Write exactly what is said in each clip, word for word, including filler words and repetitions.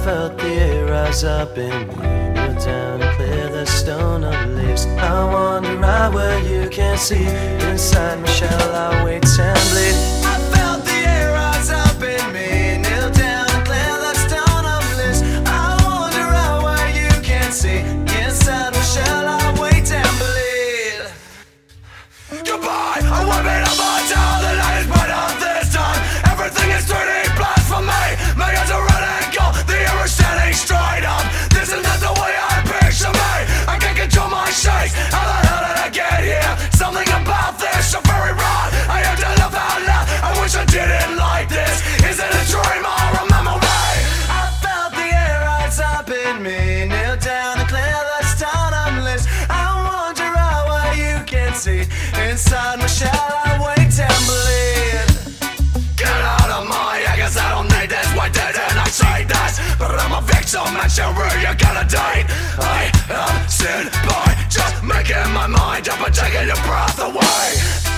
felt the air rise up in me. Kneel down and clear the stone of leaves. I wander right where you can't see. Inside my shell I wait and bleed. I felt the air rise up in me. Kneel down and clear the stone of leaves. I wander right where you can't see. Inside my shell I wait and bleed. Goodbye, I want me to my town. The light is bright on this time. Everything is three D plus for me. My eyes are red and gold. The air is standing straight up. This is not the way I picture me. I can't control my shakes. How the hell did I get here? Something about this so very wrong. I have to laugh out loud. I wish I didn't like this. Is it a dream or a memory? I felt the air rise up in me. Kneel down and clear the stone of leaves. I wander out where you can't see. Inside my shell I wait and bleed. Get out of my head, 'cause I don't need this. Why didn't I say this? But I'm a victim and sure you're gonna date. I am sin by just making my mind up and taking your breath away.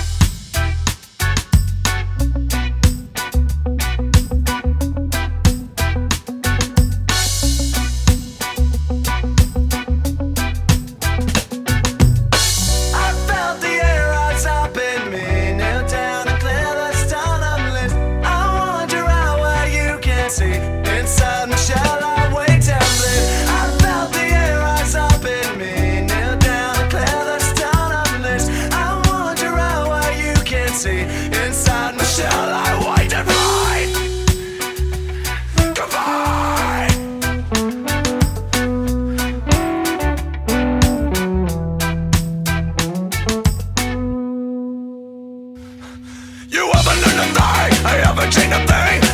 I felt the air rise up in me. Kneel down and clear the stone of leaves. I wander out where you can't see. Inside my shell I wait and bleed. I felt the air rise up in me. Kneel down and clear the stone of leaves. I wander out where you can't see. Inside my shell I wait and bleed. Goodbye. You haven't learned a thing. I haven't seen a thing.